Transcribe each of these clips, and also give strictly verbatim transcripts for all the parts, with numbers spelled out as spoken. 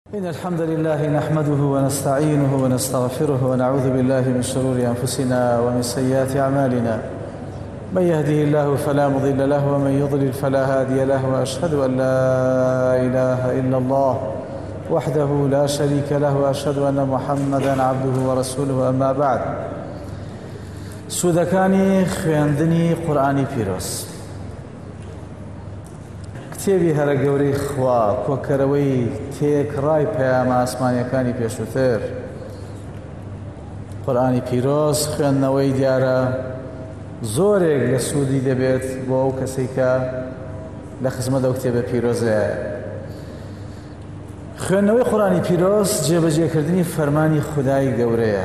إن الحمد لله نحمده ونستعينه ونستغفره ونعوذ بالله من شرور أنفسنا ومن سيئات أعمالنا. من يهده الله فلا مضل له ومن يضلل فلا هادي له، وأشهد أن لا إله إلا الله وحده لا شريك له، وأشهد أن محمدا عبده ورسوله. أما بعد، سودەکانی خوێندنی قورئانی پیرۆز، کتێبی هەرە گەورەی خوا، کۆکەرەوەی تێکڕای پەیامە ئاسمانیەکانی پێشووتر. قورئانی پیرۆز خوێندنەوەی دیارە زۆرێک لە سوودی دەبێت بۆ ئەو کەسەی کە لە خزمەت ئەو کتێبە پیرۆزەیە. خوێندنەوەی قورئانی پیرۆز جێبەجێکردنی فەرمانی خودای گەورەیە.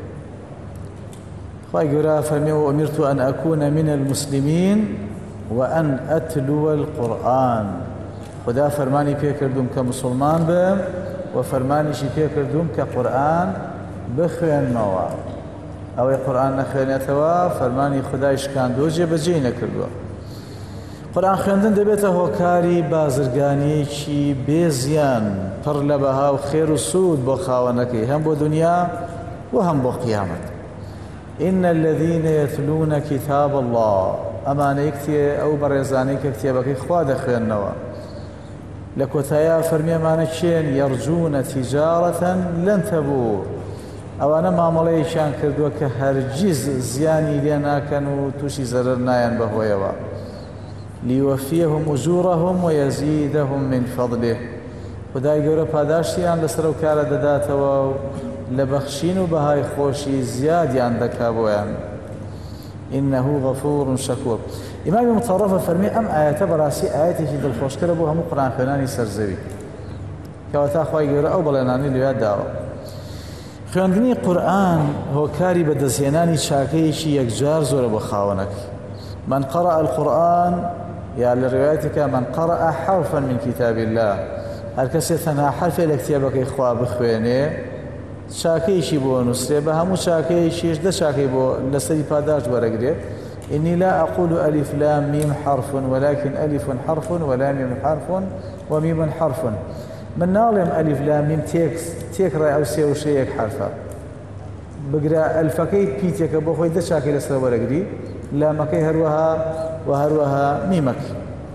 خوای گەورە فەرمێ: وأمرت أن أكون من المسلمين وأن أتلو القرآن. خدا فەرمانی پێکردوم کە مسلمان بم و فەرمانیشی پێکردوم کە قورئان بخوێنمەوە. ئەوەی قورئان نەخوێنێتەوە فەرمانی خدای شکاندووە، جێبەجێی نەکردووە. قورئان خوێندن دەبێتە هۆکاری بازرگانیەکی بێزیان، پڕ لە بەها و خێر و سوود بۆ خاوەنەکەی، هەم بۆ دنیا و هەم بۆ قیامەت. إن الذين يتلون كتاب الله، ئەمانەی کتێ ئەو بەڕێزانەی کە کتێبەکەی خوا دەخوێننەوە. لە کۆتاییە فەرمی ئەمانە چێن؟ يرجون تجارة لن تبور. ئەوانە مامەڵەیەکیان کردووە کە هەرگیز زیانی لێ ناکەن و تووشی زەرەر نایەن بەهۆیەوە. ليوفيهم أجورهم ويزيدهم من فضله. خدای گەورە پاداشتیان لەسەر ئەو کارە دەداتەوە و لە بەخشین و بەهای خۆشی زیادیان دەکا بۆیان. إنه غفور شكور. ئیمامی متەڕەفە فەرمێ ئەم ئایەتە بەڕاستی ئایەتێکی دڵخۆشکەرە بۆ هەموو قورئان خوێنانی سەرزەوی، کەواتە خوای گەورە ئەو بەڵێنانەی لێوە داوە. خوێندنی قورئان هۆکاری بەدەستهێنانی چاکەیەکی یەکجار زۆرە بۆ خاوەنەکە. من قرأ القرآن، یا لە ڕێوایەتێکە من قرأ حرفا من كتاب الله، هەر کەسێ تەنها حرفێ لە کتێبەکەی خوا بخوێنێ چاکەیەکی بۆ نووسرێ، بە هەموو چاکەیەکیش دە چاکەی بۆ لەسەری پاداش وەرەگرێت. إني لا أقول ألف لام ميم حرف، ولكن ألف حرف ولام حرف وميم حرف. من ناڵێم ألف لام ميم تێک تێکڕای ئەو سێ و شەیەک حرفە بگرە، ئەلفەکەی پیتێکە بۆ خۆی دە چاکەی لەسەر وەرەگری، لامەکەی هەروەها و هەروەها میمەکە.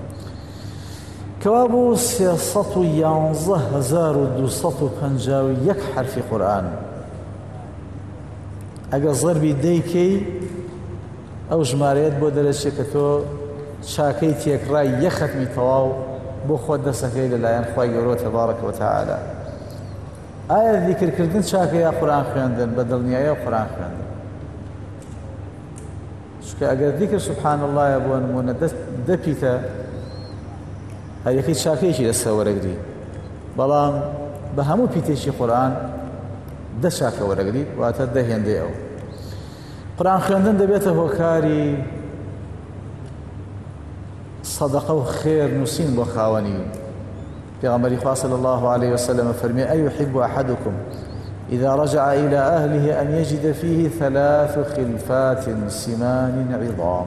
کەوا بوو سێسەد و یانزە هەزار و دووسەد و پەنجاو و یەک حرفی قورئان. ئەگە زەربی دەیکەی ئەو ژمارەیەت بۆ دەرەچێت کە تۆ چاکەی تێکڕای یەک ختمی تەواو بۆ خۆت دەسەکەی لەلایەن خوای گەورە تەبارەکە وتەعالە. ئایا ذیکرکردن چاکەیە قورئان خوێندن؟ بە دڵنیاییەوە قورئان خوێندن. چونکە ئەگەر ذیکر سوبحان اللهە بۆ نمونە دەپیتە هەر یەکەی چاکەیەکی لەسەر وەرەگری، بەڵام بە هەموو پیتێکی قورئان دە چاکە وەرەگریت، واتە دە هێندەی ئەو. قورئان خوێندن دەبێتە هۆکاری سەدەقە و خێر نووسین بۆ خاوەنی. پێغەمبەری خوا صلی الله عليه وسلم فەرمێ: أيحب أحدكم إذا رجع إلى أهله أن يجد فيه ثلاث خلفات سمان عظام.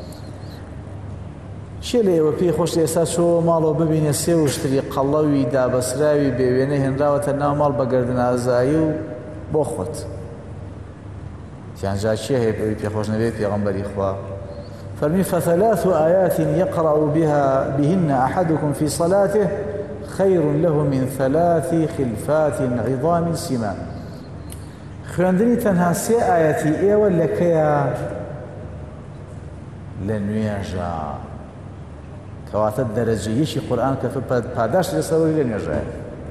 شێ لە ئێوە پێی خۆش ئێستا چۆ ماڵەوە ببینێ سێ وشتری قەڵەوی دابەسراوی بێوێنە هێنراوەتە ناو ماڵ بە گەردن ئازایی و بۆ خۆت. یانجا چێ هەیە ئەوی پێخۆش نەبێت؟ پێغەمبەری خوا فەرمی: فثلاث آيات يقرأ بها بهن أحدكم في صلاته خير له من ثلاث خلفات عظام سمان. خوێندنی تەنها سێ ئایەتی ئێوە لەکەیە؟ لە نوێژە، کەواتە دەرەجەیەکی قورئان کە پاداش لەسەرەوەی لە نوێژەیە.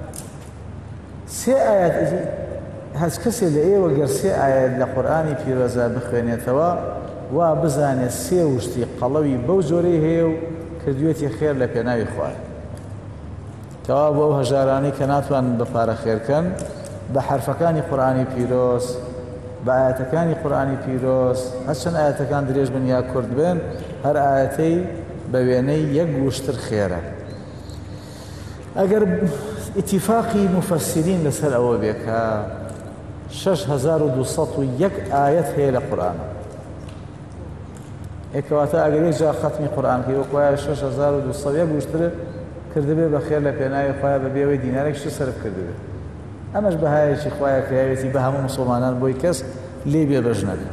سێ ئایەت هەچ کەسێ لە ئێوە گەر سێ ئایەت لە قورئانی پیرۆزە بخوێنێتەوە، وا بزانێت سێ وشتی قەڵەوی بەو جۆرەی هەیە و کردوێتی خێر لە پێناوی خوای. کەوا بۆ ئەو هەژارانەی کە ناتوانن بە پارە خێرکەن، بە حرفەکانی قورئانی پیرۆز، بە ئایەتەکانی قورئانی پیرۆز، هەرچەند ئایەتەکان درێژ بن یا کورد بن، هەر ئایەتەی بە وێنەی یەک وشتر خێرە. ئەگەر ئیتیفاقی مفەسرین لەسەر ئەوە بێ کە شەش هەزار و دووسەد و یەک ئایەت هەیە لە قورئانە، ئێکەواتە ئەگەر یەک جار ختمی قورئان کەی وەک وایە شەش هەزار و دووسەد و یەک وشتر کردبێ بە خێر لە پێناوی خۆیان بە بێەوەی دینارێکشی سەرف کردبێ ئەمەش بەهایەکی خۆیان کراوێتی بە هەموو مسلمانان بۆی کەس لێ بێ بەش نەبێ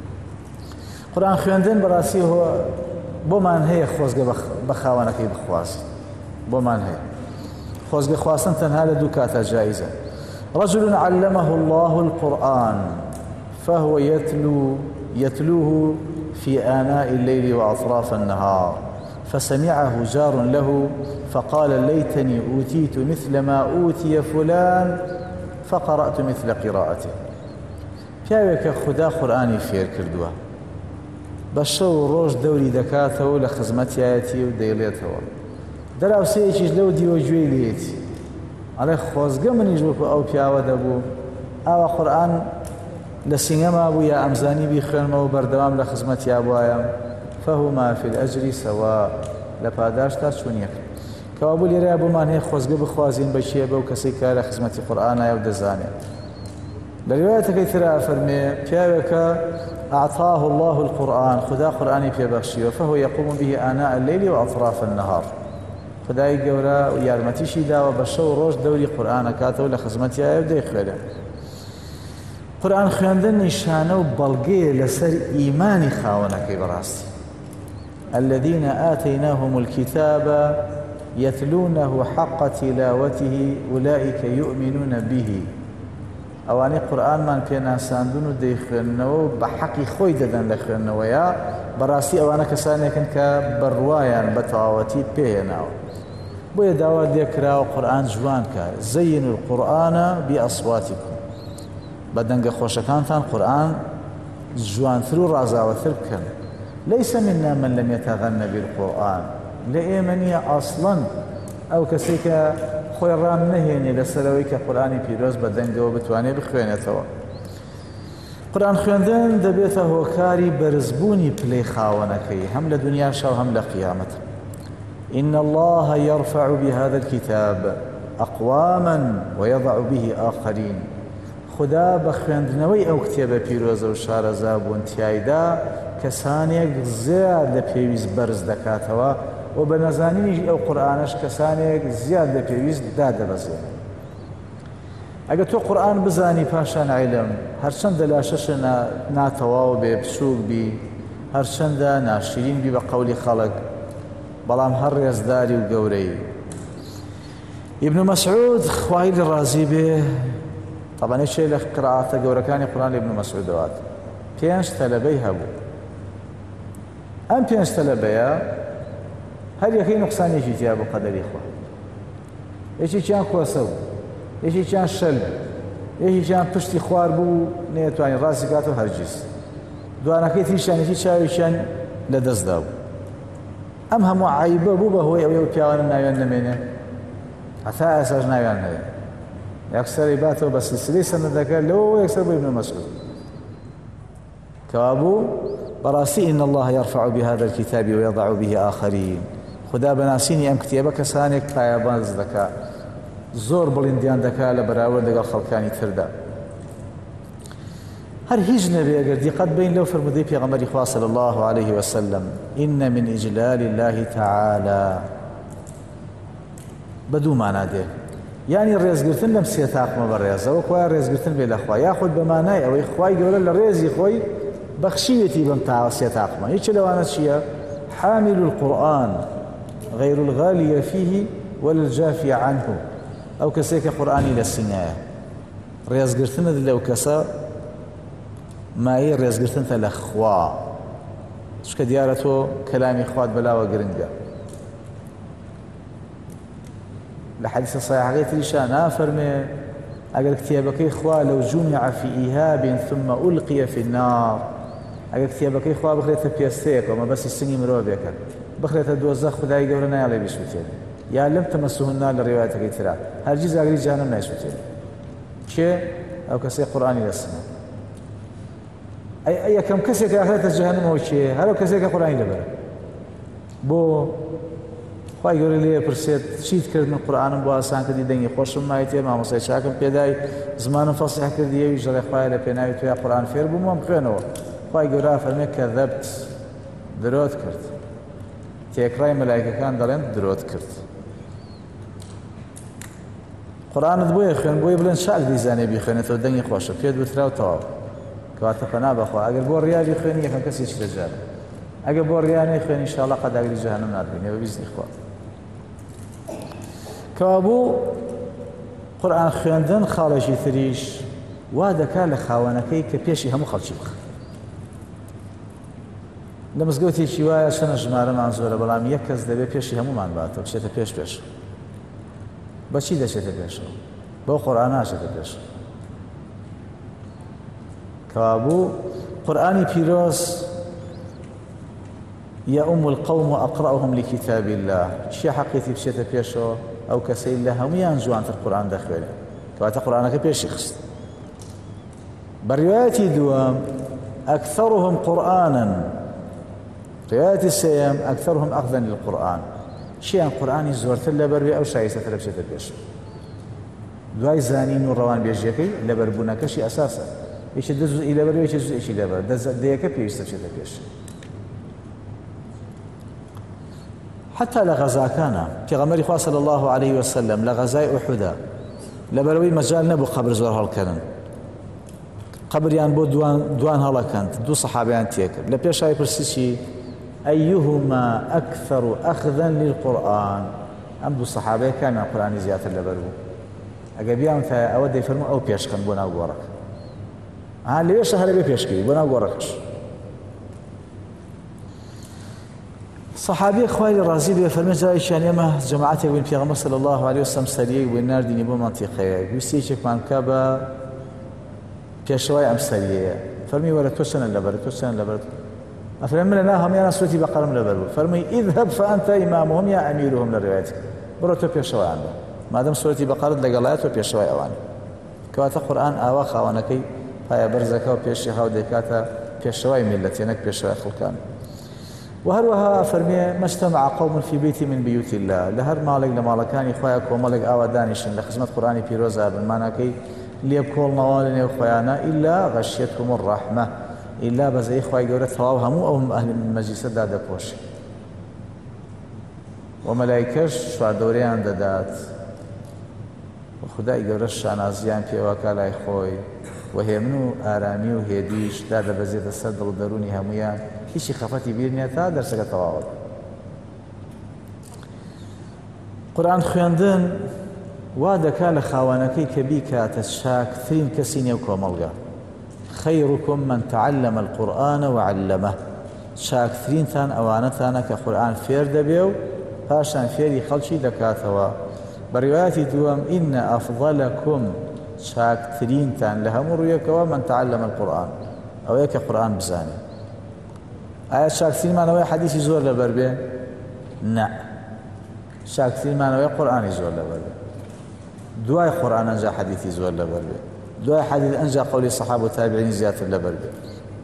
قورئان خوێندن بەڕاستی بۆمان هەیە خۆزگە بە خاوەنەکەی بخوازی بۆمان هەیە خۆزگە خواستن تەنها لە دوو کاتە جایزە رجل علمه الله القرآن فهو يتلو يتلوه في آناء الليل وأطراف النهار فسمعه جار له فقال ليتني أوتيت مثل ما أوتي فلان فقرأت مثل قراءته پیاوێکە خدا قورئانی فێر کردووە بە شەو ڕۆژ دەوری دەکاتەوە لە خزمەتیایەتی و دەیڵێتەوە دەراوسەیەکیش لەو دیوە گوێی لێتی ئەڵێ خۆزگە منیش وەکو ئەو پیاوە دەبوو ئاوا قورئان لە سینەما بوو یا ئەمزانی بیخوێنمەوە بەردەوام لە خزمەتیا بووایە فهما في الأجر سواء لە پاداش تا چوونیەک کەوا بوو لێرەیە بۆمان هەیە خۆزگە بخوازین بە چیە بەو کەسەی کە لە خزمەتی قورئانایە و دەزانێت لە ریوایەتەکەی ترا فەرمێ پیاوێکە أعطاه الله القرآن خدا قرآنی پێبەخشیوە فهو يقوم به آناء الليل وأطراف النهار خدای گەورە یارمەتیشی داوە بە شەو ڕۆژ دەوری قورئانەکاتەوە لە خزمەتیایە و دەیخوێنێ قورئان خوێندن نیشانە و بەڵگەیە لەسەر ئیمانی خاوەنەکەی بەڕاستی الذين آتيناهم الكتاب يتلونه حق تلاوته أولئك يؤمنون به ئەوانەی قورئانمان پێناساندون و دەیخوێننەوە و بە حەقی خۆی دەدەن لە خوێندنەوەیە بەڕاستی ئەوانە کەسانێکن کە بەڕوایان بە تەواوەتی پێهێناوە بۆیە داوا لێکراوە قورئان جوان کە زەین القورئان بئەصواتیکم بە دەنگە خۆشەکانتان قورئان جوانتر و ڕازاوەتر بکەن ليس منا من لم يتغنى بالقرآن لە ئێمە نییە ئەسڵەن ئەو کەسێک کە خۆی ڕام نەهێنێ لەسەرەوەی کە قورئانی پیرۆز بە دەنگەوە بتوانێت بخوێنێتەوە قورئان خوێندن دەبێتە هۆکاری بەرزبوونی پلەی خاوەنەکەی هەم لە دنیاشا و هەم لە قیامەت إن الله يرفع بهذا الكتاب أقواما ويضع به آخرين خدا بە خوێندنەوەی ئەو کتێبە پیرۆزە و شارەزا بوون تیایدا کەسانێک زیاد لە پێویست بەرز دەکاتەوە و بە نەزانینیش ئەو قورئانەش کەسانێک زیاد لە پێویست دادەبەزێن ئەگە تۆ قورئان بزانی پاشان عیلم هەرچەندە لاشەشە ناتەواو بێ بچووک بی هەرچەندە ناشرین بی بە قەولی خەڵک بەڵام هەر ڕێزداری و گەورەی ئیبن مەسعود خوای لێ ڕازی بێ طبعا هیچێ لە قرائاتە گەورەکانی قورئان لە ئیبن مەسعودەوات پێنج تەلەبەی هەبوو ئەم پێنج تەلەبەیە هەر یەکەی نوقسانێکی تیا بوو قەدەری خوا یەکێکیان کۆسە بوو یەکێکیان شەل بوو یەکێکیان پشتی خوار بوو نەیەتوانی ڕاستی کاتەوە هەرگیز دوانەکەی تریشانێکی چاوێکیان لە دەستدا بوو ئەم هەموو عەیبە بوو بەهۆی ئەوەی پیاوانە ناویان نەمێنێ هەتا ئێساش ناویان هەیە یەکسەری باتەوە بە سلسلەی سەنەدەکە لەوە یەکسەر بۆ ئیبن مەسعود کەوا بوو بەڕاستی إن الله يرفع بهذا الكتاب ويضع به آخرين خدا بەناسینی ئەم کتێبە کەسانێک پایەبانز دەکات زۆر بڵیندیان دەکات لە بەراورد لەگەڵ خەڵکانی تردا هەر هیچ نەبێ ئەگەر دیقەت بین لەو فرمودەی پێغەمبەری خوا صلی الله عليه وسلم إن من إجلال الله تعالى بەدوو مانا دێ یانی ڕێزگرتن لەم سێ تاقمە بەڕێزەوە خوای ڕێزگرتن بێ لەخوا یاخود بەمانای ئەوەی خوای گەورە لە ڕێزی خۆی بەخشیوێتی بەم تا سێ تاقمە هیچ لەوانە چییە حامل القرآن غير الغالي فيه ولا الجافي عنه ئەو کەسێک کە قورئانی لە سینەیە ڕێزگرتنت لەو کەسە مایەی ڕێزگرتنتە لە خوا چکە دیارە تۆ کەلامی خوات بەلاوە گرنگە لە حەدیثە صحیحەکەی تریشا نافەرمێ ئەگەر کتێبەکەی خوا لەو جومع في إيهاب ثم ألقي في النار ئەگەر کتێبەکەی خوا بخرێتە پێستەیەک و مەبەستی سنگی مرۆڤێکە بخرێتە دۆزەخ خودای گەورە نایڵێ بیسووتێت یا لەم تەمەسوه النار لە ڕێوایەتەکەی ترا هەرگیز ئاگری جەهەنەم نایسووتێت کێ ئەو کەسەی قورئانی لەسنە ئەی یەکەم کەسێک کە ئاخرێتە جەهەنەمەوە کێ هەر ئەو کەسێک کە قورئانی لەبەرە بۆ خوای گەورە لێ پرسێت چیت کرد من قورئانم بۆ ئاسان کردی دەنگی خۆشم مایتێ مامۆستای چاکم پێدای زمانم فەسیح کردی ئەوی ژەڵێ خوایە لە پێناوی تۆ یا قورئان فێر بووم وەم خوێنەوە خوای گەورە فەرمێ کەذەبت درۆت کرد تێکڕای مەلایکەکان دەڵێن درۆت کرد قورآنت بۆیە خوێن بۆی بڵێن چاک دیزانێ بیخوێنێتەوە دەنگی خۆشە پێت وتراوتەوە کەواتە پەنا بەخوا ئەگەر بۆ ڕیابی خوێنی یەکەم کەسێکی دەجارە ئەگەر بۆ ڕیانەی خوێنی ئینشاءڵڵا قەداغری جەهەنەم ناتبینێەوە بیزنی خوا کەوا بوو قورآن خوێندن خاڵێکی تریش وا دەکات لە خاوەنەکەی کە پێشی هەموو خەڵکی بخە لە مزگەوتێکی وایە چەنە ژمارەمان زۆرە بەڵام یەک کەس دەبێت پێشی هەمومان باتەوە بچێتە پێش پێش بەچی دەچێتە پێشەوە بەو قورآن ناچێتە پێش کەوا بوو قورآنی پیرۆز يؤم القوم وأقرأهم لكتاب الله شي حقيتي بشيتا بيشو أو كسيل لها ميان جوان القرآن داخله كواتا قرآنك بيشي خست برواياتي دوام أكثرهم قرآنا رواياتي السيام أكثرهم أخذا للقرآن شيئا قرآني زورت اللبروي أو شايسة لبشيتا بيشو دواي زانين والروان بيجيكي لبربونك شي أساسا إيش دزو إلى بري إيش دزو إيش إلى بري دز ديك بيشتا بشيتا بيشو حتى لغزا كان في غمر خواه صلى الله عليه وسلم لغزاء أحدا لبروي مجال نبو قبر زور هالكنن قبر يان بو دوان دوان هلا كانت دو صحابيان تيكر لبيش هاي برسيشي أيهما أكثر أخذا للقرآن أم دو صحابي كان من القرآن زيادة لبرو أقبيان فأودي يفرموا أو بيش كان بونا وورك ها اللي بيش هلا بيش كي بونا ووركش صحابي خوالي رازي بي فرمي جاي شان يما جماعتي وين پیغمبر صلى الله عليه وسلم سريه وين نار ديني بو منطقه ويسي چك مان كابا پیشوای ام سريه فرمي ولا توسن لبر توسن لبر افرم لنا هم يا نسوتي بقرم لبر فرمي اذهب فانت امامهم يا اميرهم لروايتك برو پیشوای عنده ما دام سورتي بقره لغلايات پیشوای اوان كواتا قران اوا خوانكي پايا برزكا پیشي هاو دكاتا پیشوای ملتينك پیشوای خلقان وهروها فرمي ما اجتمع قوم في بيت من بيوت الله لهر مالك لمالكان إخوائك ومالك آوا دانشن لخزمة قرآن بيروزا بالمعنى ليبكول نوالين إخوائنا إلا غشيتهم الرحمة إلا بزي إخوائي قولت ثوابهم أو هم أهل المجلس دادا كوش وملائكش شوع دوريان دادات وخدائي قولت شعنازيان في وكالا إخوائي وهي منو آرامي وهيديش دادا بزيد السد ودروني هميان هیچی خەفەتی بیر نییە تا دەرسەکە تەواوە قورآن خوێندن وا دەکات لە خاوەنەکەی کە بیکاتە چاکترین کەسی نێو کۆمەڵگە خەیڕکم من تعلم القورآن وعلمه چاکترینتان ئەوانەتانە کە قورآن فێر دەبێ و پاشان فێری خەڵکی دەکاتەوە بە ڕیوایەتی دووەم ئینە ئەفضەلەکم چاکترینتان لە هەموو ڕوویەکەوە من تعلم القورآن ئەوەیە کە قورآن بزانێ ئایا چاکترینمانەوەی حەدیثی زۆر لەبەر بێ؟ نە چاکترینمانەوەی قورئانی زۆر لەبەر بێ دوای قورئان ئەنجا حەدیثی زۆر لەبەر بێ دوای حەدیث ئەنجا قەولی سەحابە و تابعینی زیاتر لەبەر بێ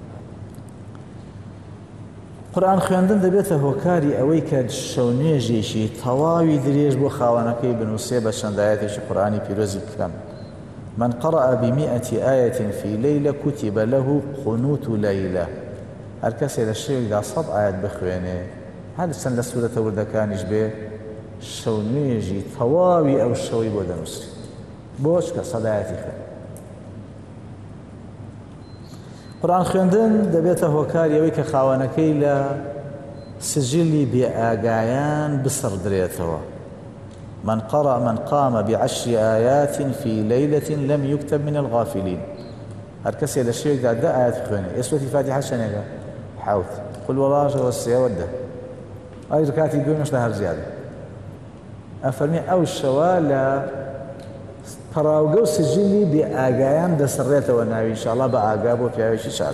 قورئان خوێندن دەبێتە هۆکاری ئەوەی کە شەو نوێژێکی تەواوی درێژ بۆ خاوەنەکەی بنووسێ بە چەند ئایەتێکی قورئانی پیرۆزی کەم من قرأ بمئة آية في ليلة كتب له قنوت ليلة هەر کەسێ لە شەوێکدا سەد ئایەت بخوێنێ هەر چەند لە سوورەتە وردەکانیش بێ شەو نوێژی تەواوی ئەو شەوەی بۆ دەنووسێ بۆ چکە سەد ئایەتی خوێن قورئان خوێندن دەبێتە هۆکاری ئەوەی کە خاوەنەکەی لە سجلی بێئاگایان بسڕدرێتەوە من قرأ من قام بعشر آيات في ليلة لم يكتب من الغافلين هەر کەسێ لە شەوێکدا دە ئایەت بخوێنێ ئێسوەتی فاتیحە چەندێکە حەوت قل والله والسێوە دە ئەی کاتی دوێمەش لە هەر زیادە ئەفەرمێ ئەو شەوە لە پەراوگە و سجلی بێئاگایان دەسڕێتەوە ناوی ئینشاءڵڵا بە ئاگا بۆ پیاوێکی چاک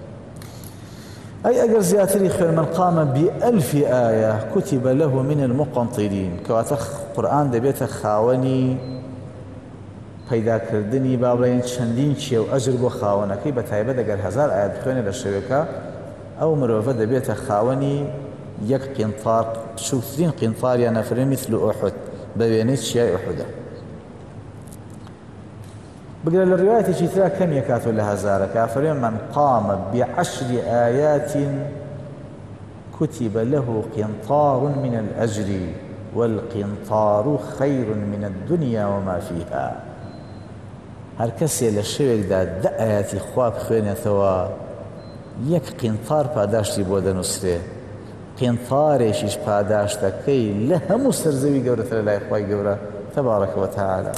أي أجر زياتري خير من قام بألف آية كتب له من المقنطرين كواتخ قرآن دبيت خاوني پیدا کردنی بابلین چندین چی و ئەجر بۆ خاوەنەکەی بە تایبەت ئەگەر هەزار ئاەت بخوێنێ لە شەوێکە ئەو مرۆڤە دەبێتە خاوەنی یەک قینطار بچووکترین قینطاریان ئەفەرمێ مثل ئوحود بە وێنەی چیای ئوحودە بگرە لە ڕیوایەتێکی ترا کەمیە کاتۆ لە هەزارەکە ئەفەرمێ من قام بعشر آيات كتب له قنطار من الأجر والقنطار خير من الدنيا وما فيها. هر کەسێ لە شەوێکدا دە ئاەتی خوا بخوێنێتەوە یەک قینتار پاداشتی بۆ دەنووسرێ، قینتارێکیش پاداشتەکەی لە هەموو سەرزەوی گەورەترە لای خوای گەورە تەبارەکە وەتەعالا.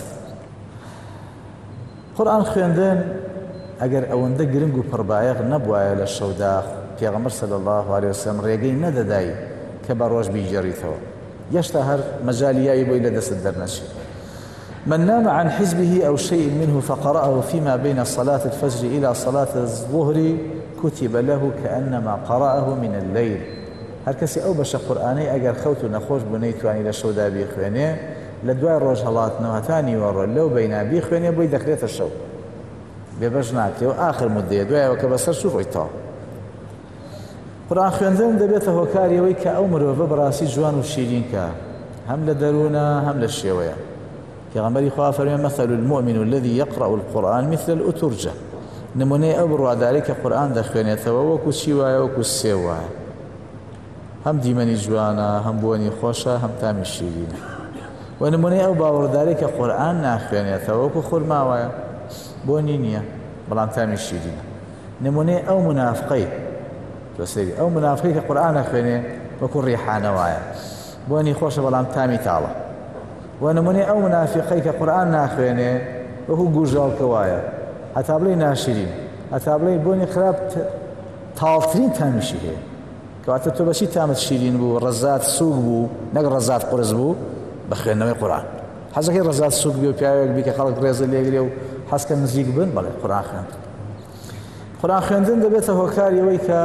قورئان خوێندن ئەگەر ئەوەندە گرنگ و پڕبایەق نەبوایە لە شەودا پێغەمبەر صلی الله علیه وسلم ڕێگەی نەدەدای کە بە ڕۆژ بیجێڕیتەوە، هێشتا هەر مەجالیایی بۆی لە دەست دەرنەچێت. من نام عن حزبه أو شيء منه فقرأه فيما بين صلاة الفجر إلى صلاة الظهر كتب له كأنما قرأه من الليل. هر کەسی ئەو بەشە قورئانەی ئەگەر خەوت و نەخۆش بوو نەیتوانی لە شەودا بیخوێنێ، لە دوای ڕۆژ هەڵاتنەوە هەتا نیوەڕۆ لەو بەینا بیخوێنێ بۆی دەکرێتە شەو، بێبەش ناکرێ و ئاخر مودەیە دوایەوە کە بەسەر شو ڕۆیتەوە. قورئان خوێندن دەبێتە هۆکاریەوەی کە ئەو مرۆڤە بەڕاستی جوان و شیرین کە هەم لە دەروونە هەم لە شێوەیە. پێغەمبەری خوا فەرمێ مثل المؤمن الذي يقرأ القرآن مثل الأترجة. نمونەی ئەو بڕواداری کە قورئان دەخوێنێتەوە وەکو چی وایە، وەکو سێ وایە، هەم دیمەنی جوانە، هەم بۆنی خۆشە، هەم تامی شیرینە. و نمونەی ئەو باوەڕداری کە قورئان ناخوێنێتەوە وەکو خورما وایە، بۆنی نییە بەڵام تامی شیرینە. نمونەی ئەو منافقەی تۆسەری ئەو منافقەی کە قورئان ناخوێنێ وەکو ڕیحانە وایە، بۆنی خۆشە بەڵام تامی تاڵە. و نمونەی ئەو منافقەی کە قورئان ناخوێنێ وەکو گوژاڵکە وایە، هەتا بڵێ ناشرین، هەتا بڵێ بۆنی خراپ تاڵترین تامیشی هەیە. کەواتە تۆ بەچی تامت شیرین بوو، ڕەزات سووک بوو نەک ڕەزات قورس بوو؟ بە خوێندنەوەی قورئان. حەزەکەی ڕەزات سووک بێ و پیاوێک بی کە خەڵک ڕێزە لێگرێ و حەزکە نزیک بن، بەڵێ قورئان خوێند. قورئان خوێندن دەبێتە هۆکاریەوەی کە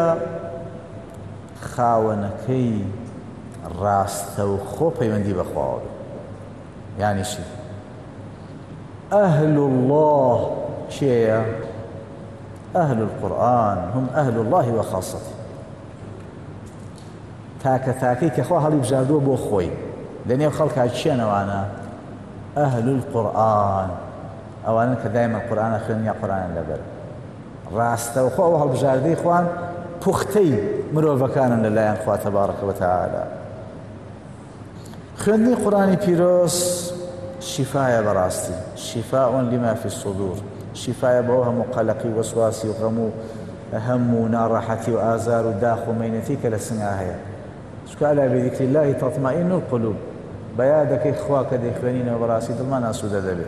خاوەنەکەی ڕاستە و خۆ پەیوەندی بەخواوە بێ. یعنی چی؟ أهل الله شيء أهل القرآن هم أهل الله وخاصته. تاکە تاکەی کە خوا هەڵی بژاردووە بۆ خۆی لەنێو خەڵکا چیانەوانە؟ أهل القرآن، ئەوانن کە دایما قورئانە خوێن یا قورئانیان لەبەر ڕاستە و خۆ ئەو هەڵبژاردەی خوان پوختەی مرۆڤەکانن لەلایەن خوا تەبارەکە وەتەعالا. خوێندنی قورئانی پیرۆز شیفایە بەڕاستی، شیفاء لما في الصدور، شیفایە بەوە هەموو قەلەقی وەسواسی و غەم و هەم و ناڕەحەتی و ئازار و داخ و مەینەتی کە لە سنگا هەیە. چونکە ئەلا بذیکر الله تطمئن القلوب، بەیاد دەکەی خوا کە دەیخوێنینەوە بەڕاستی دڵمان ئاسوودە دەبێت.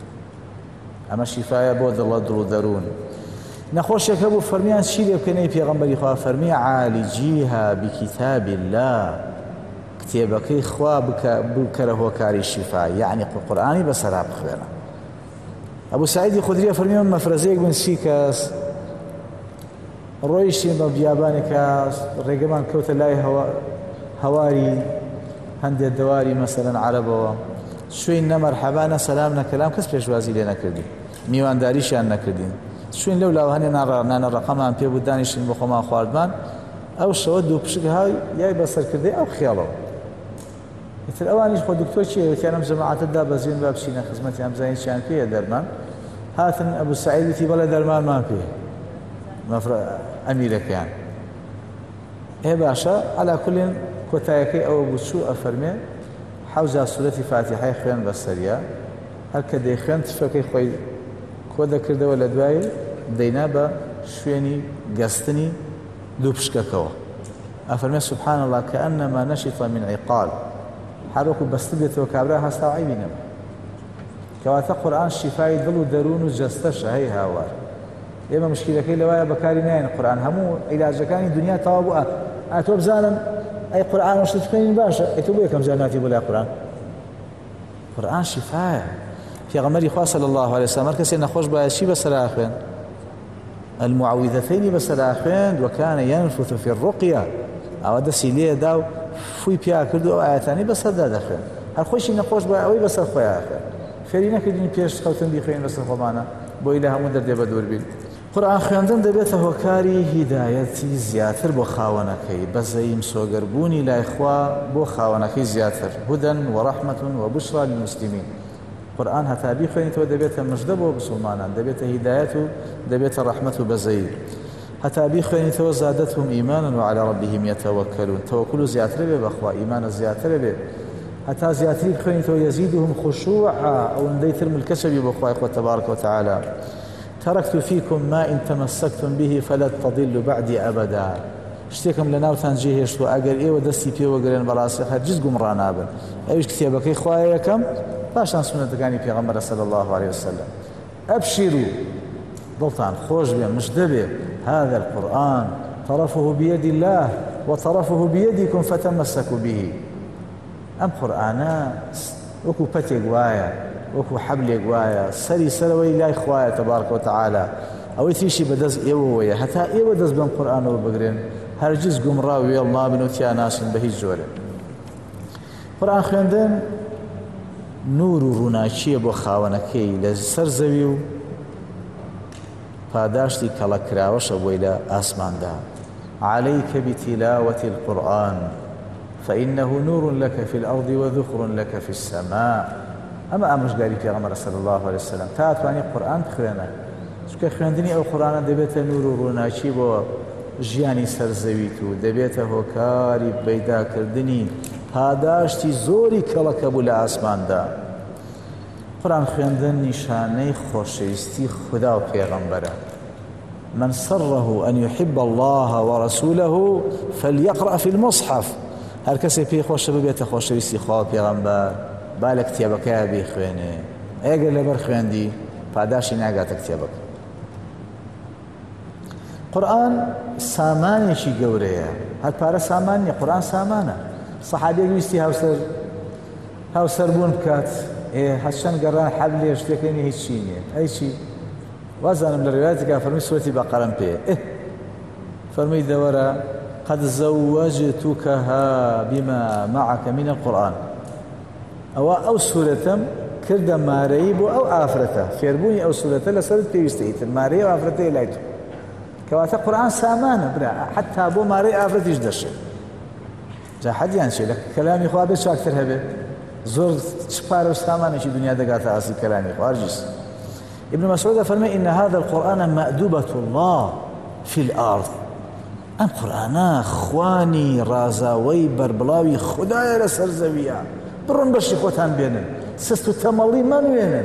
ئەمە شیفایە بۆ دڵە دڵ و دەروون. نەخۆشیەکە بوو فەرمیان چی لێ بکەنەی پێغەمبەری خوا فەرمی عالجیها بکتاب الله، کتێبەکەی خوا بکەرە هۆکاری شیفا، یعنی قورئانی بەسەرا بخوێنە. ئەبوو سعیدی خودریە فەرمی من مەفرەزەیەک بن سی کەس ڕۆیشتین بە بیابانێکە ڕێگەمان کەوتە لای هەواری هەندێک دەواری مەسەلەن عەرەبەوە، شوێن نەمەرحەبا نە سەلام نە کەلام کەس پێشوازی لێ نەکردی، میوانداریشیان نەکردین. شوێن لەو لاوە هەنێ نانە ڕەقەمان پێ بوو دانیشتین بۆ خۆمان خواردمان، ئەو شەوە دوو پشک های یای بەسەرکردەی ئەو خیاڵەوە. ئیتر ئەوانیش خۆ دکتۆر چییە وتیانم جەماعەتتدا بەزوێن با بچینە خزمەتی ئەم زانین چیان پێیە دەرمان. هاتن ئەبوو سەعید وتی بەڵێ دەرمانمان پێ ئەمیرەکەیان. ئێ باشە عەلا کولین کۆتایەکەی ئەوە بوو چوو ئەفەرمێ حەوجا سوورەتی فاتیحەی خوێن بەسەریە، هەر کە دەیخوێن تفەکەی خۆی کۆ دەکردەوە لە دوای دەینا بە شوێنی گەستنی دوو پشکەکەوە. ئەفەرمێ سبحان الله كأنما نشط من عقال، هەروەکو بەستە بێتەوە کابرا هەستا و عیبی نەبوو. کەواتە قورئان شیفای دڵ و دەروون و جەستەشە هەی هاوار. ئێمە مشکلەکەی لەوایە بەکاری نایەن قورئان هەموو عیلاجەکانی دنیا تەواو بووە. ئا تۆ بزانم ئەی قورئان وشت بخوێنین باشە، ئەی تۆ بۆ یەکەم جار ناتی بۆ لای قورئان؟ قورئان شیفایە. پێغەمبەری خوا صلی الله علیه وسلم هەر کەسێ نەخۆش بایە چی بەسەرا خوێن؟ المعوذەتەینی بەسەرا خوێند وەکانە ينفث في الرقية، ئەوە دەستی لێدا و فوی پیا کرد و ئەو ئاەتانی بەسەردا دەخوێن. هەر خۆشی نەخۆش بایە ئەوەی بەسەر خۆیان خوێن. فێری نەکردین پێش خەوتن بیخوێن بەسەر خۆمانە بۆی لە هەموو دەردێ بە دووربین. قورئان خوێندن دەبێتە هۆکاری هیدایەتی زیاتر بۆ خاوەنەکەی، بەزەیم سۆگەربوونی لای خوا بۆ خاوەنەکەی زیاتر، هودەن وەڕەحمەت وبشرا للمسلمین. قورئان هەتا بیخوێنیتەوە دەبێتە مژدە بۆ مسلمانان، دەبێتە هیدایەت و دەبێتە ڕەحمەت و بەزەی. هەتا بیخوێنیتەوە زادەتهم ئیمانا وعلى ربهم يتوکلون، تەوەکل و زیاتر بێ بەخوا، ئیمانە زیاتر بێ. حتى زياتري بخوينتو يزيدهم خشوعا أو نديتر من الكسب بخواي تبارك وتعالى. تركت فيكم ما إن تمسكتم به فلا تضلوا بعدي أبدا. شتێکم لە ناوتان جێهێشتووە ئەگەر ئێوە دەستی پێوەگرێن بەڕاستی هەرگیز گومڕا نابن. ئەویش کتێبەکەی خوایە یەکەم پاشان سونەتەکانی پێغەمبەر صلی الله عليه وسلم. أبشروا دڵتان خۆش بێ مژدە بێ هذا القرآن طرفه بيد الله وطرفه بيدكم فتمسكوا به. ئەم قورئانە وەکو پەتێک وایە وەکو حەبلێک وایە سەری سەرەوەی لای خوایە تەبارەکە وتەعالە. ئەوەی تریشی بەدەست ئێوەوەیە هەتا ئێوە دەست بەم قورئانەوە بگرێن هەرگیز گومڕا و وێڵ نابن و تیا ناچن بە هیچ جۆرێ. قورئان خوێندن نور و ڕووناکیە بۆ خاوەنەکەی لە سەر زەوی و پاداشتی کەڵەکراوەشە بۆی لە ئاسماندا. عليك بتلاوة القرآن فإنه نور لك في الأرض وذخر لك في السماء. أما أمش قالي في غمر صلى الله عليه وسلم تاتواني قرآن بخوێنە چونکە خوێندنی ئەو قورئانە دەبێتە نور و ڕووناکی بۆ ژیانی سەرزەویت و دەبێتە هۆکاری پەیداکردنی پاداشتی زۆری کەڵەکە بوو لە ئاسماندا. قورئان خوێندن نیشانەی خۆشەویستی خوددا و پێغەمبەرە. من سره أن يحب الله ورسوله فليقرأ في المصحف. هەر کەسێ پێی خۆشە ببێتە خۆشەویستی خوا و پێغەمبەر با لە کتێبەکەیە بیخوێنێ. ئەگەر لەبەر خوێندی پاداشی ناگاتە کتێبەکە. قورئان سامانێکی گەورەیە هەر پارە سامان نییە قورئان سامانە. سەحابەیەک ویستی هاوسەر هاوسەربوون بکات هەچەند گەڕان حەبلێ شتێکەکەی نییە هیچ چی نییە. ئەی چی وازانم لە ڕێوایەتێکا فەرمووی سوورەتی بەقەرەم پێیە فەرمووی دەوەرە قد زوجتكها بما معك من القرآن. ئەوە ئەو سوورەتەم کردە مارەیی بۆ ئەو ئافرەتە فێربوونی ئەو سوورەتە لەسەرت پێویستە ئیتر مارەی ئەو ئافرەتەیە لای تۆ کەواتە قورئان سامانە برا حتا بۆ مارەی ئافرەتیش دەشێت. جا حەدیان چێ لە کەلامی خوا بێت چاکتر هەبێت زۆر چ پارە و سامانێکی دنیا دەگاتە ئاسی کەلامی خوا هەرگیز. ابن مسعود فرمى إن هذا القرآن مأدوبة الله في الأرض. أم قرآن خواني رازاوي بربلاوي خدايا لسر زويا برن بشي خوتان بينن سستو تمالي من وينن.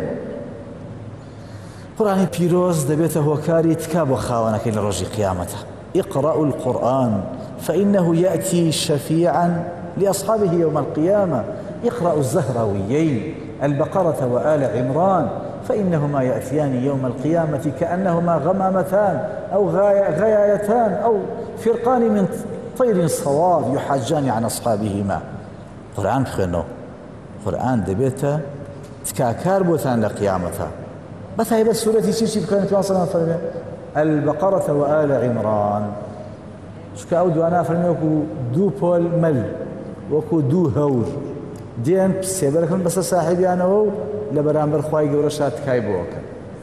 قرآن بيروز دبيته هوكاري تكاب وخاونك إلى رجي قيامته. اقرأوا القرآن فإنه يأتي شفيعا لأصحابه يوم القيامة. اقرأوا الزهراويين البقرة وآل عمران فإنهما يأتيان يوم القيامة كأنهما غمامتان أو غيايتان أو فرقان من طير صواب يحاجان عن أصحابهما. قرآن بخينو قرآن دبيته تكاكار بوتان لقيامته. بثاي بس سورة سيرشي بكان في عصرنا فرمي البقرة وآل عمران شكا أو دوانا فرمي وكو دو بول مل وكو دو هور دين بسيبركم بس صاحبي أنا هو لبرامبر خواي قورشات كايبوك.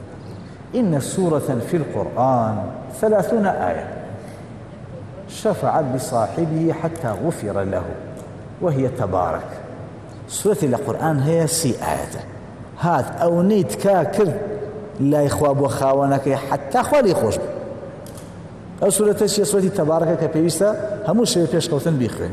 إن سورة في القرآن ثلاثون آية شفعت بصاحبه حتى غفر له وهي تبارك. سورة القرآن هي سي آية هات أو نيت كاكر لا يخواب وخاونك حتى خوالي خوش أو سورة تشي سورة تبارك كبيسة همو شيء فيش قوتن بيخوين.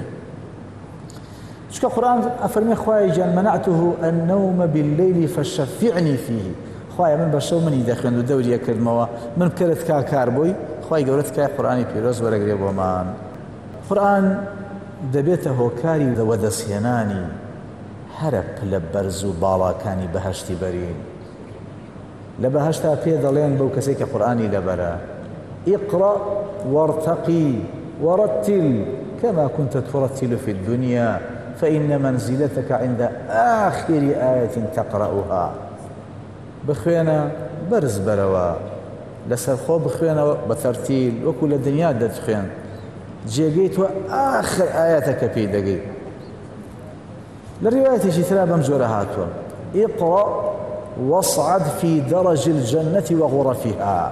شكا القرآن أفرمي خواي جان منعته النوم بالليل فشفعني فيه. خواي من بشو من يدخلن دوري يكرد موا من كرت كاكار بوي خواي قولت كاي قرآني بيروز ورقريب ومان. قرآن دبيته هوكاري ودسيناني هرب لبرزو بالا كاني بهشتي برين لبهشتا في ضلين بو كسيك قرآني لبرا. اقرأ وارتقي ورتل كما كنت ترتل في الدنيا فإن منزلتك عند آخر آية تقرأها. بخوينا برز بروا لسر خو بخوينا بترتيل وكل الدنيا دتخين جيجيت وآخر آياتك في دقيق. للرواية شترا بمجورة هاتون اقرأ واصعد في درج الجنة وغرفها.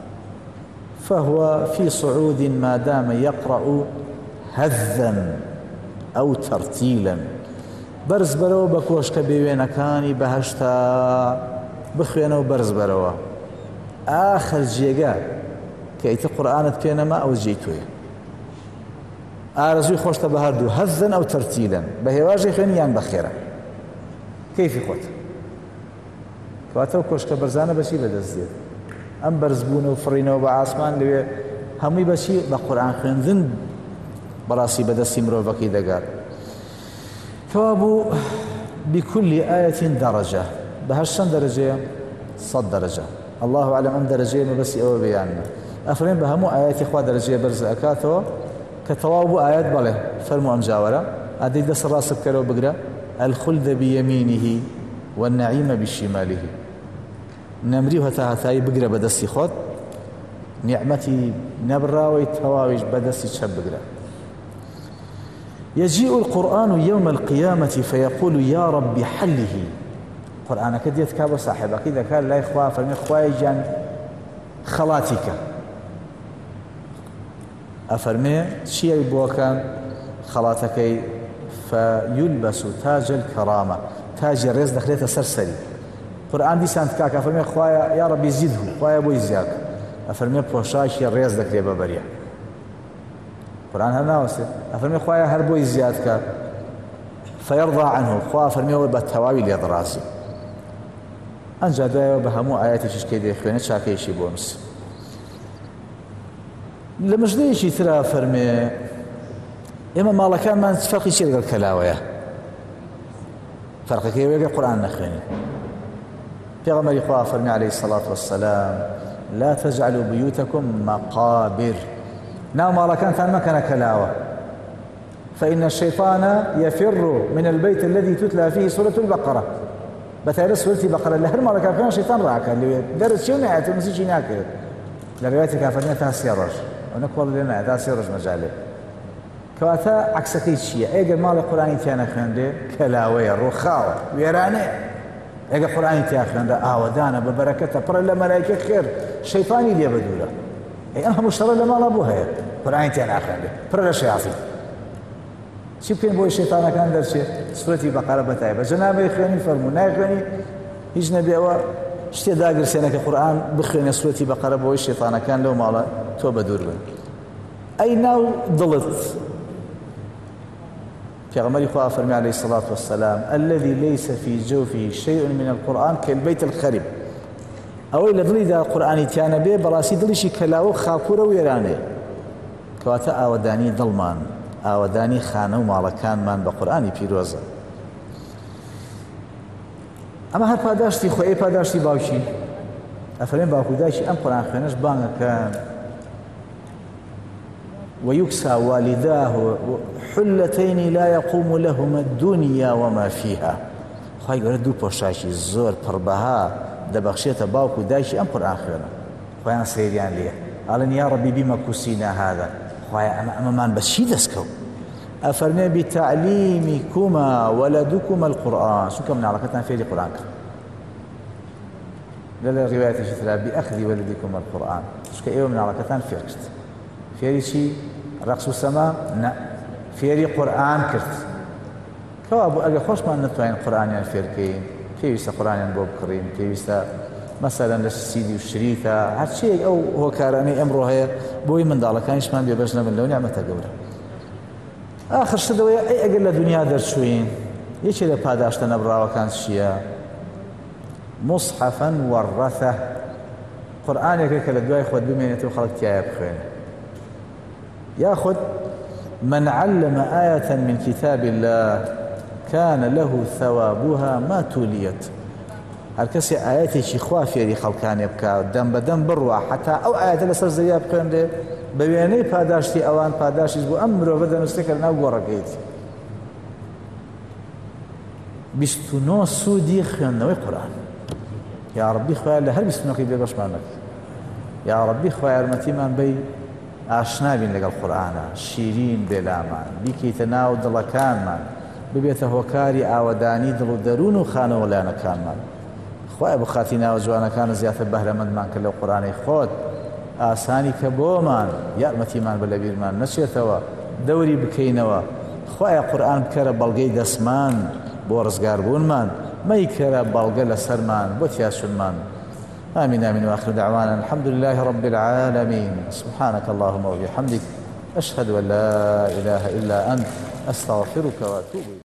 فهو في صعود ما دام يقرأ هذا أو ترتيلا. برز بروا بكوش كبيوين كاني بهشتا بخوينا وبرز بروا آخر جيجا كيت القرآن تبينما أو جيتوي آرزوي خوش تبهردو هذا أو ترتيلا بهواجي خينيان بخيرا. كيفي خۆت کەواتە ئەو کۆشکە بەرزانە بەچی بەدەستێت ئەم بەرزبوونە و فڕینەوە بە ئاسمان لەوێ هەمووی بەچی بە قورئان خوێندن بەڕاستی بەدەستی مرۆڤەکەی دەگات کەوا بوو بكل آية درجة بهش چەند دەرەجەیە سەد دەرەجە الله أعلم ئەم دەرەجەیە مەبەستی ئەوە بەیانە ئەفرێن بە هەموو ئاەتی خوا دەرەجەیە بەرز ئەکاتەوە کە تەواو بوو ئاەت بەڵێ فەرموو ئەم جاوەرە ئادەی دەست ڕاست بکەرەوە بگرە الخلد بيمينه والنعيم بشماله نەمری و هەتا هەتایی بگرە بەدەستی خۆت نیعمەتی نەبراوەی تەواویش بەدەستی چەپ بگرە يجيء القرآن يوم القيامة فيقول يا رب حله قرآن كديت كابو صاحبك إذا كان لا إخوة فرمي إخوة جان خلاتك أفرمي شيء بوكان خلاتك فيلبس تاج الكرامة تاج الرز دخلت سرسري قرآن دي سانت كاك أفرمي إخوة يا رب زيده إخوة بو يزياك أفرمي بوشاش الرز دخلت ببريا قرآن هنا وسط أفرمي إخوة هر بو يزيادك فيرضى عنه إخوة أفرمي وبالتواوي ليضراسي أنجا دايو بهمو آياتي شكي دي خوينة شاكيشي بومس لمجديشي ترى فرمي إما مالا كان ما فرقي شي لقى الكلاوية فرقي كي ويقى قرآن نخويني في غمر إخوة فرمي عليه الصلاة والسلام لا تجعلوا بيوتكم مقابر ناو مالا كان ثان ما كان كلاوة فإن الشيطان يفر من البيت الذي تتلى فيه سورة البقرة بتعرف سورة البقرة اللي هرمى لك كان شيطان راك اللي درس شو نعت ومسي شي ناكل لروايتك كافرنا تاسيرج ونقول لنا تاسيرج مجاله كواتا عكسك الشيء اي مال القرآن تاعنا خنده كلاوي رخاوة ويراني اي القرآن تاعنا خنده اه ودانا ببركته بر الملائكة خير شيطاني اللي بدوله اي انا مشترى لما ابوها القرآن تاعنا خنده بر الشياطين شو كان بوي الشيطان كان درس سورة البقرة بتاعي بجنابه يخوني فرمو نايخوني هيج نبي أوا شتي داقر سينك القرآن بخوني سورة البقرة بوي الشيطان كان لو مالا تو بدور بن أي ناو ضلت في غمر إخوة فرمي عليه الصلاة والسلام الذي ليس في جوفه شيء من القرآن كالبيت الخرب أو إلا ضلي ذا القرآن تيانا بيه براسي ضليشي كلاو خاكورة ويراني كواتا آوداني ظلمان ئاوەدانی خانە و ماڵەکانمان بە قورئانی پیرۆزە ئەمە هەر پاداشتی خۆی پاداشتی باوکی ئەفەرمێن باوکو دایکی ئەم قورئان خوێنەش بانگەکەن ويكسى والداه حلتين لا يقوم لهما الدنيا وما فيها خی گەورە دوو پۆشاکی زۆر پڕبەها دەبەخشێتە باوکو دایکی ئەم قورئان خوێنە خۆیان سەیریان لێ ئەڵێن یا ڕەبی بیمە کوسینا هذا أمامان بشي دسكو أفرمي بتعليمكما ولدكما القرآن شو كم نعرفتنا في القرآن لا رواية شثرة بأخذ ولدكما القرآن شو كأيوم من علاقتان فيركت فيري شي رقص السماء نا فيري قرآن كرت كوابو أجا خوش ما نتوين القرآن يعني فيركين في ويسا قرآن يعني بوب كريم في ويسا مثلا للسيدي والشريكة هاد شيء أو هو كاراني أمره هي بوي من دالة كان يشمان بيبجنا من لو نعمة قوله آخر شدوية أي أقل دنيا درشوين يشي لباداش تنبرا وكان شيئا مصحفا ورثة قرآن يكيك لدواء يخوض بمينته وخلق تيايا بخير ياخذ من علم آية من كتاب الله كان له ثوابها ما توليت هر کسی آیاتی چی خوا فێری خەڵکانی بکات دەم بەدەم بڕوا حتا ئەو ئاەتە لەسەر زەویا بخوێندێ بە وێنەی پاداشتی ئەوان پاداشیش بۆ ئەم مرۆڤە دەنووسێت کە لەناو گۆڕەکەیەتی بیست و نۆ سوودی خوێندنەوەی قورئان یا ڕەبی خوایە لە هەر بیست و نۆکەی بێبەشمان نەکە یا ڕەبی خوایە یارمەتیمان بەی ئاشنا بین لەگەڵ قورئانە شیرین بێلامان بیکەیتە ناو دڵەکانمان ببێتە هۆکاری ئاوەدانی دڵ و دەروون و خانە وەلایەنەکانمان خوای بخاتی ناو جوانەکان زیاتر بەهرەمەندمان کە لەو قورئانەی خۆت ئاسانی کە بۆمان یارمەتیمان بە لەبیرمان نەچێتەوە دەوری بکەینەوە خوایە قورئان بکەرە بەڵگەی دەستمان بۆ ڕزگاربوونمان مەیکەرە بەڵگە لەسەرمان بۆ تیاچونمان آمين آمين وآخر دعوانا الحمد لله رب العالمين سبحانك اللهم وبحمدك أشهد أن لا إله إلا أنت أستغفرك وأتوب إليك